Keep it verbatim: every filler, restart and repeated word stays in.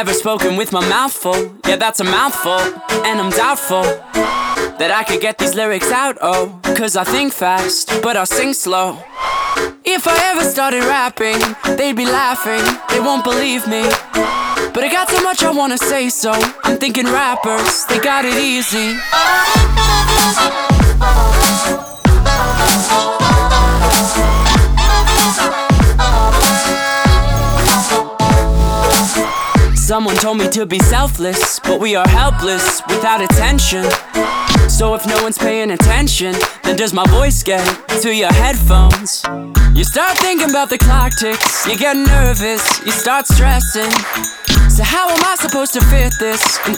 Never spoken with my mouth full, yeah that's a mouthful. And I'm doubtful that I could get these lyrics out, oh. Cause I think fast, but I sing slow. If I ever started rapping, they'd be laughing, they won't believe me. But I got so much I wanna say, so I'm thinking rappers, they got it easy. Someone told me to be selfless, but we are helpless without attention. So if no one's paying attention, then does my voice get to your headphones? You start thinking about the clock ticks, you get nervous, you start stressing. So how am I supposed to fit this in